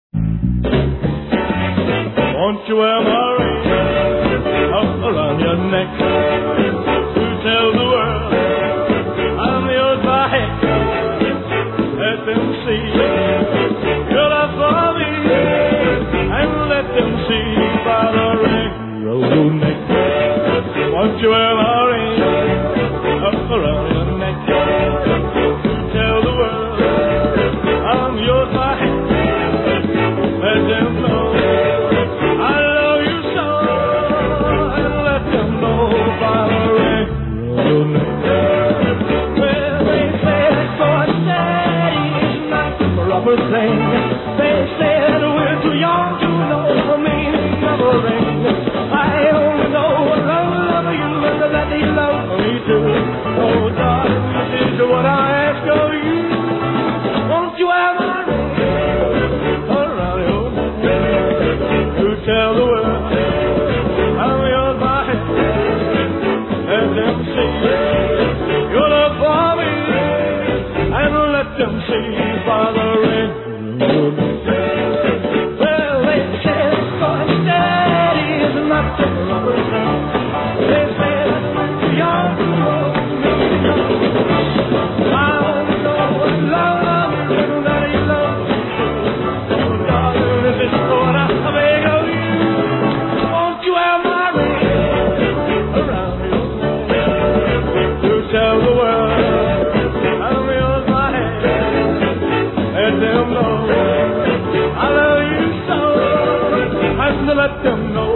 Won't you wear my ring up around your neck to tell the world I'm yours by heck? Let them see your love for me, and let them see by the ring around your neck. Won't you wear my ring up around your neck to tell the world I'm yours by heck? Let them know I love you so, and let them know by the ring around your neck. Well, they say that boy daddy is not the proper thing. They say that we're too young to know the meaning of a ring. I only know I love you and that you love me too. Oh, darling, this is what I ask of you. Won't you have my ring around your neck to tell the world I'm yours by heck? Let them see your love for me, and let them see by the ring around your neck. Well, they say boy daddy is not the proper thing. They say that we're too young to know the meaning of a ring. I only know what love is and that you love me. Oh, darling, this is what I beg of you. Won't you have my ring around your neck to tell the world I'm yours by heck? Let them know I love you so, and let them know